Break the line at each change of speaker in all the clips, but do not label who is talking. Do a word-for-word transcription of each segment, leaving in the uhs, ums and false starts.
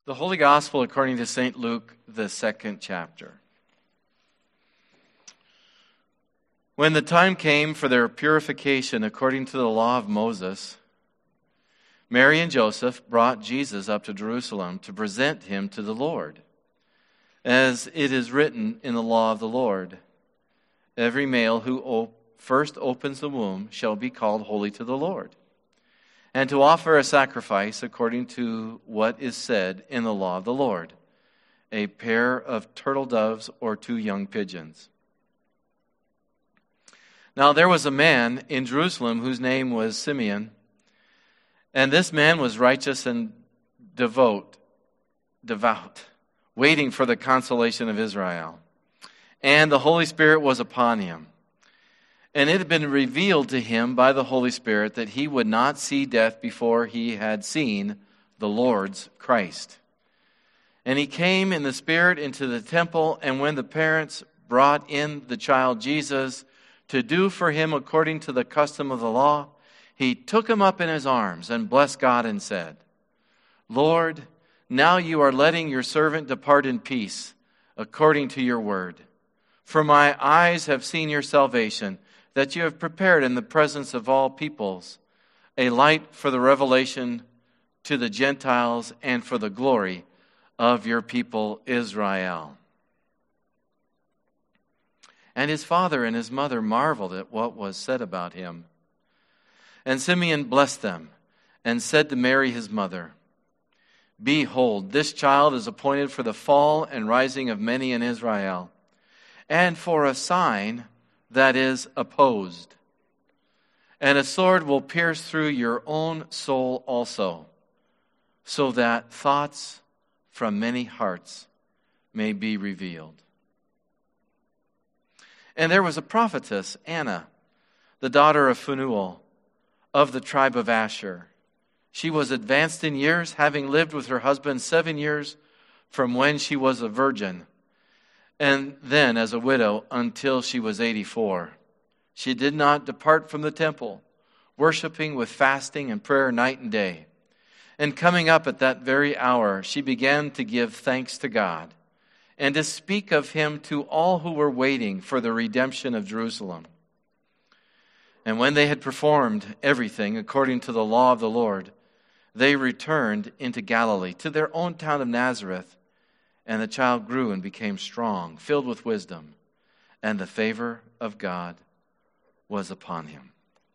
The Holy Gospel according to Saint Luke, the second chapter. When the time came for their purification according to the law of Moses, Mary and Joseph brought Jesus up to Jerusalem to present him to the Lord. As it is written in the law of the Lord, every male who op- first opens the womb shall be called holy to the Lord, and to offer a sacrifice according to what is said in the law of the Lord, a pair of turtle doves or two young pigeons. Now there was a man in Jerusalem whose name was Simeon, and this man was righteous and devout, devout, waiting for the consolation of Israel. And the Holy Spirit was upon him. And it had been revealed to him by the Holy Spirit that he would not see death before he had seen the Lord's Christ. And he came in the Spirit into the temple, and when the parents brought in the child Jesus to do for him according to the custom of the law, he took him up in his arms and blessed God and said, Lord, now you are letting your servant depart in peace according to your word. For my eyes have seen your salvation, that you have prepared in the presence of all peoples a light for the revelation to the Gentiles and for the glory of your people Israel. And his father and his mother marveled at what was said about him. And Simeon blessed them and said to Mary his mother, Behold, this child is appointed for the fall and rising of many in Israel, and for a sign that is opposed. And a sword will pierce through your own soul also, so that thoughts from many hearts may be revealed. And there was a prophetess, Anna, the daughter of Phanuel, of the tribe of Asher. She was advanced in years, having lived with her husband seven years from when she was a virgin, and then as a widow until she was eighty-four. She did not depart from the temple, worshiping with fasting and prayer night and day. And coming up at that very hour, she began to give thanks to God and to speak of him to all who were waiting for the redemption of Jerusalem. And when they had performed everything according to the law of the Lord, they returned into Galilee, to their own town of Nazareth. And the child grew and became strong, filled with wisdom, and the favor of God was upon him.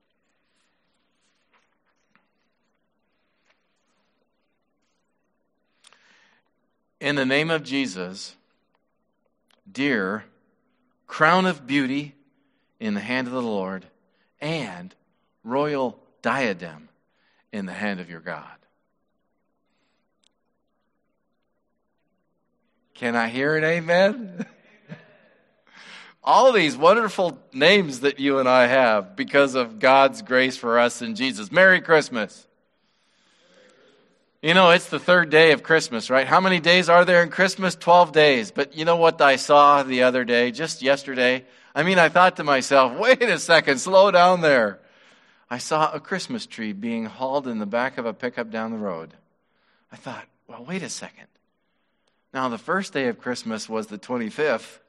In the name of Jesus, dear crown of beauty in the hand of the Lord, and royal diadem in the hand of your God. Can I hear an amen? All these wonderful names that you and I have because of God's grace for us in Jesus. Merry Christmas. You know, it's the third day of Christmas, right? How many days are there in Christmas? Twelve days. But you know what I saw the other day, just yesterday? I mean, I thought to myself, wait a second, slow down there. I saw a Christmas tree being hauled in the back of a pickup down the road. I thought, well, wait a second. Now, the first day of Christmas was the twenty-fifth.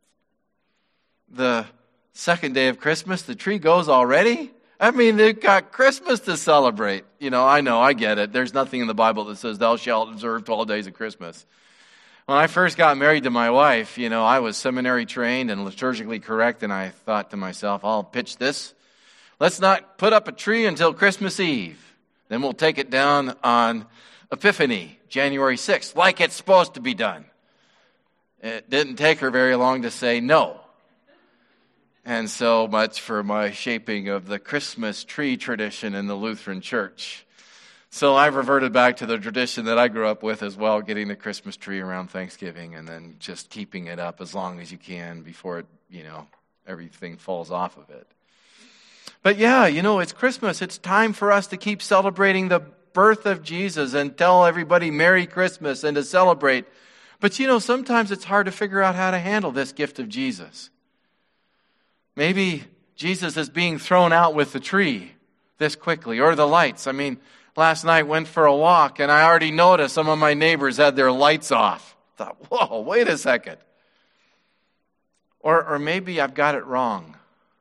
The second day of Christmas, the tree goes already? I mean, they've got Christmas to celebrate. You know, I know, I get it. There's nothing in the Bible that says, thou shalt observe twelve days of Christmas. When I first got married to my wife, you know, I was seminary trained and liturgically correct, and I thought to myself, I'll pitch this. Let's not put up a tree until Christmas Eve. Then we'll take it down on Epiphany, January sixth, like it's supposed to be done. It didn't take her very long to say no. And so much for my shaping of the Christmas tree tradition in the Lutheran Church. So I've reverted back to the tradition that I grew up with as well, getting the Christmas tree around Thanksgiving and then just keeping it up as long as you can before it, you know, everything falls off of it. But yeah, you know, it's Christmas. It's time for us to keep celebrating the birth of Jesus and tell everybody Merry Christmas and to celebrate. But you know, sometimes it's hard to figure out how to handle this gift of Jesus. Maybe Jesus is being thrown out with the tree this quickly, or the lights. I mean, Last night went for a walk, and I already noticed some of my neighbors had their lights off. I thought, whoa, wait a second. Or, or maybe I've got it wrong.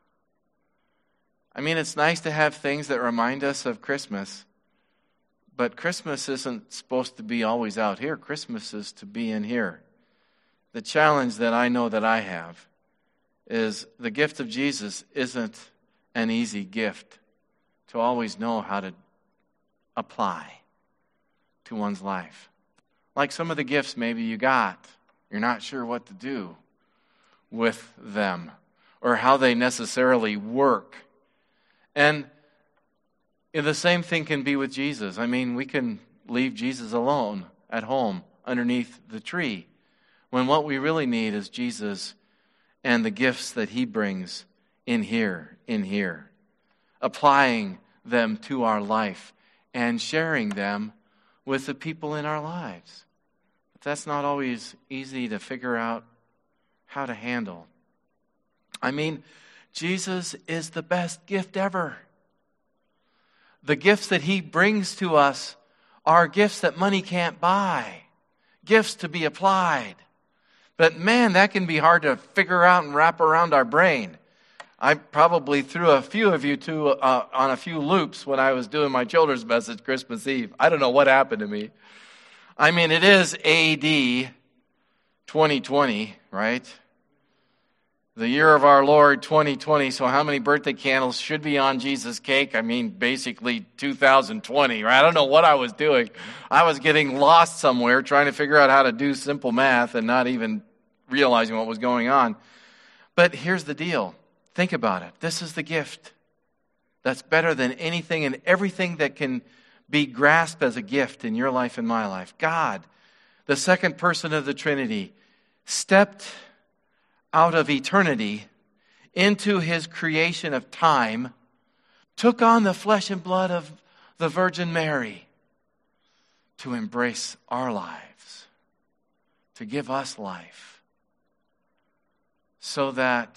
I mean, it's nice to have things that remind us of Christmas, but Christmas isn't supposed to be always out here. Christmas is to be in here. The challenge that I know that I have is the gift of Jesus isn't an easy gift to always know how to apply to one's life. Like some of the gifts maybe you got, you're not sure what to do with them or how they necessarily work. And the same thing can be with Jesus. I mean, we can leave Jesus alone at home underneath the tree when what we really need is Jesus and the gifts that he brings in here, in here, applying them to our life and sharing them with the people in our lives. But that's not always easy to figure out how to handle. I mean, Jesus is the best gift ever. The gifts that he brings to us are gifts that money can't buy, gifts to be applied. But man, that can be hard to figure out and wrap around our brain. I probably threw a few of you to, uh, on a few loops when I was doing my children's message Christmas Eve. I don't know what happened to me. I mean, it is A D twenty twenty, right? The year of our Lord, twenty twenty. So how many birthday candles should be on Jesus' cake? I mean, basically two thousand twenty, right? I don't know what I was doing. I was getting lost somewhere trying to figure out how to do simple math and not even realizing what was going on. But here's the deal. Think about it. This is the gift that's better than anything and everything that can be grasped as a gift in your life and my life. God, the second person of the Trinity, stepped out of eternity into his creation of time, took on the flesh and blood of the Virgin Mary to embrace our lives, to give us life, so that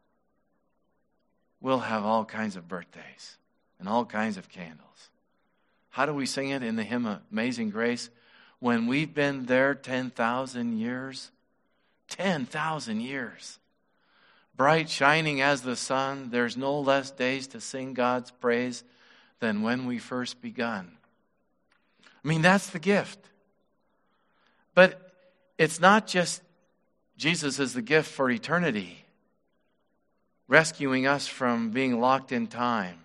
we'll have all kinds of birthdays and all kinds of candles. How do we sing it in the hymn Amazing Grace? When we've been there ten thousand years, ten thousand years. Bright shining as the sun, there's no less days to sing God's praise than when we first begun. I mean, that's the gift. But it's not just Jesus as the gift for eternity, rescuing us from being locked in time.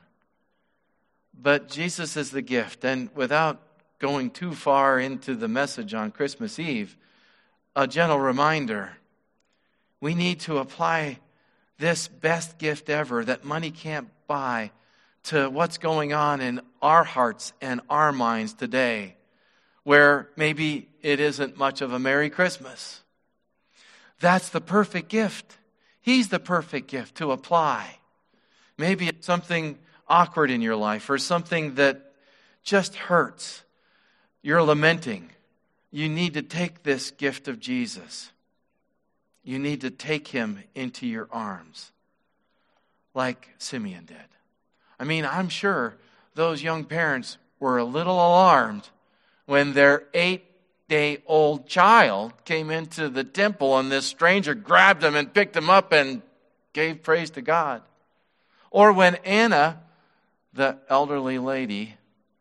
But Jesus is the gift. And without going too far into the message on Christmas Eve, a gentle reminder, we need to apply this best gift ever that money can't buy to what's going on in our hearts and our minds today, where maybe it isn't much of a Merry Christmas. That's the perfect gift. He's the perfect gift to apply. Maybe it's something awkward in your life or something that just hurts. You're lamenting. You need to take this gift of Jesus. You need to take him into your arms like Simeon did. I mean, I'm sure those young parents were a little alarmed when their eight-day-old child came into the temple and this stranger grabbed him and picked him up and gave praise to God. Or when Anna, the elderly lady,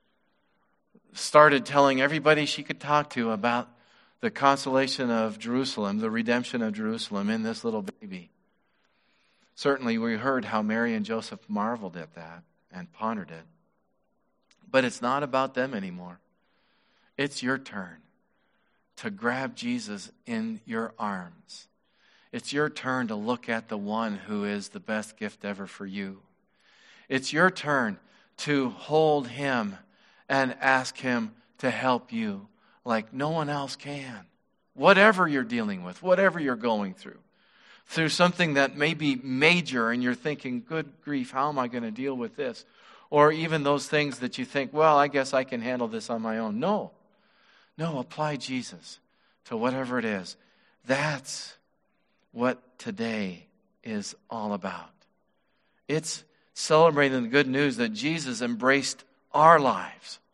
started telling everybody she could talk to about the consolation of Jerusalem, the redemption of Jerusalem in this little baby. Certainly we heard how Mary and Joseph marveled at that and pondered it. But it's not about them anymore. It's your turn to grab Jesus in your arms. It's your turn to look at the one who is the best gift ever for you. It's your turn to hold him and ask him to help you like no one else can. Whatever you're dealing with, whatever you're going through, through something that may be major and you're thinking, good grief, how am I going to deal with this? Or even those things that you think, well, I guess I can handle this on my own. No. No, apply Jesus to whatever it is. That's what today is all about. It's celebrating the good news that Jesus embraced our lives.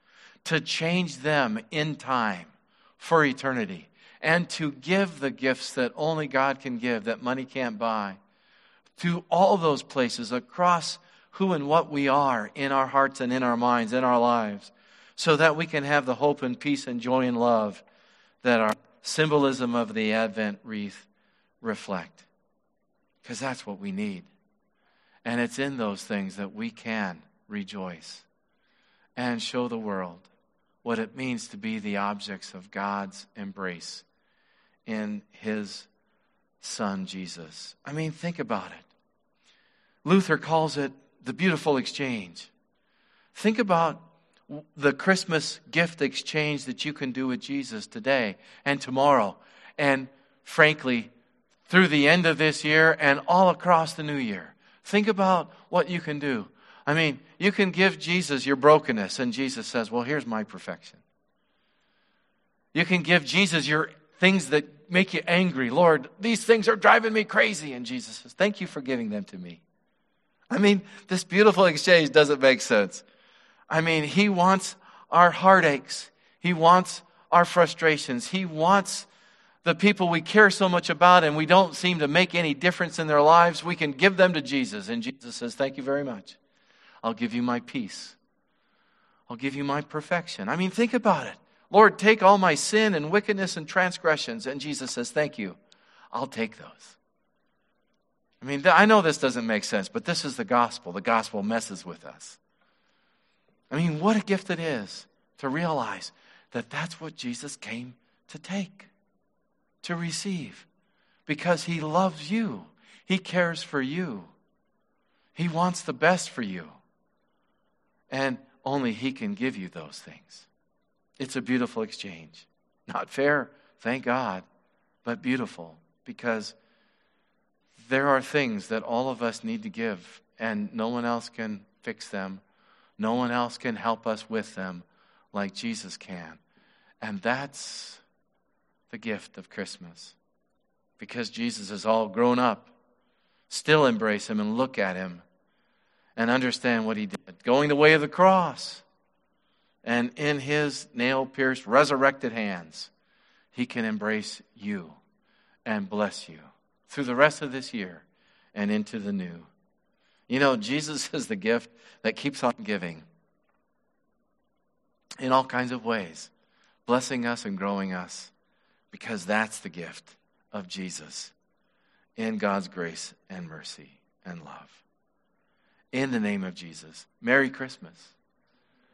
to change them in time for eternity, and to give the gifts that only God can give, that money can't buy, to all those places across who and what we are in our hearts and in our minds, in our lives, so that we can have the hope and peace and joy and love that our symbolism of the Advent wreath reflect. Because that's what we need. And it's in those things that we can rejoice and show the world what it means to be the objects of God's embrace in His Son, Jesus. I mean, think about it. Luther calls it the beautiful exchange. Think about the Christmas gift exchange that you can do with Jesus today and tomorrow, and frankly, through the end of this year and all across the new year. Think about what you can do. I mean, you can give Jesus your brokenness, and Jesus says, well, here's my perfection. You can give Jesus your things that make you angry. Lord, these things are driving me crazy. And Jesus says, thank you for giving them to me. I mean, this beautiful exchange doesn't make sense. I mean, He wants our heartaches. He wants our frustrations. He wants the people we care so much about and we don't seem to make any difference in their lives. We can give them to Jesus. And Jesus says, thank you very much. I'll give you my peace. I'll give you my perfection. I mean, think about it. Lord, take all my sin and wickedness and transgressions. And Jesus says, thank you. I'll take those. I mean, I know this doesn't make sense, but this is the gospel. The gospel messes with us. I mean, what a gift it is to realize that that's what Jesus came to take, to receive, because He loves you. He cares for you. He wants the best for you. And only He can give you those things. It's a beautiful exchange. Not fair, thank God, but beautiful, because there are things that all of us need to give, and no one else can fix them. No one else can help us with them like Jesus can. And that's the gift of Christmas. Because Jesus is all grown up, still embrace Him and look at Him and understand what He did. Going the way of the cross. And in His nail-pierced, resurrected hands, He can embrace you and bless you through the rest of this year and into the new. You know, Jesus is the gift that keeps on giving in all kinds of ways, blessing us and growing us, because that's the gift of Jesus in God's grace and mercy and love. In the name of Jesus, Merry Christmas.